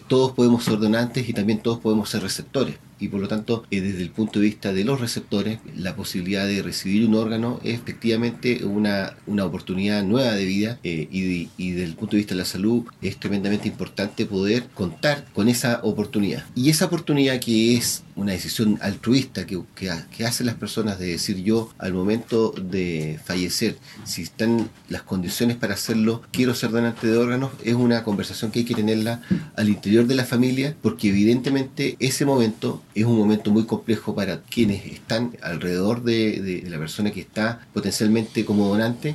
todos podemos ser donantes y también todos podemos ser receptores. Y por lo tanto, desde el punto de vista de los receptores, la posibilidad de recibir un órgano es efectivamente una oportunidad nueva de vida, y desde el punto de vista de la salud es tremendamente importante poder contar con esa oportunidad. Y esa oportunidad, que es una decisión altruista que hacen las personas, de decir: yo al momento de fallecer, si están las condiciones para hacerlo, quiero ser donante de órganos, es una conversación que hay que tenerla al interior de la familia, porque evidentemente ese momento es un momento muy complejo para quienes están alrededor de la persona que está potencialmente como donante,